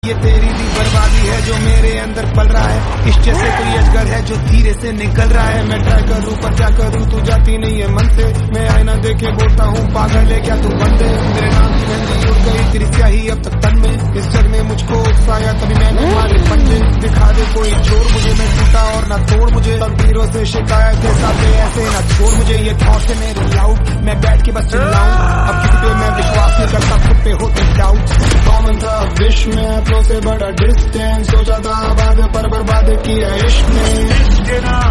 ये तेरी भी बर्बादी है जो मेरे अंदर पल रहा है। इश्क से कोई अजगर है जो धीरे से निकल रहा है। मैं ट्राई करूं पर क्या करूं, तू जाती नहीं है मन से। मैं आईना देखे बोलता हूँ पागल है क्या तू बंदे। मेरे नाम की मेहंदी उड़ गई तेरी स्याही अब तक तन में। इस जग ने मुझको उकसाया तभी मैंने मारे पंजे। दिखा दे कोई जोर मुझे, मैं टूटा और ना तोड़ मुझे। तकदीरों से शिकायत है साथे ऐसे ना छोड़ मुझे। ये थॉट्स है मेरे लाउड, मैं बैठ के बस चिल्लाऊं। अब किसी पे मैं विश्वास नहीं करता, खुद पे होते डाउट। कॉमन था विश में से बड़ा डिस्टेंस, सोचा था बाद पर बर्बाद किया इश्क ने।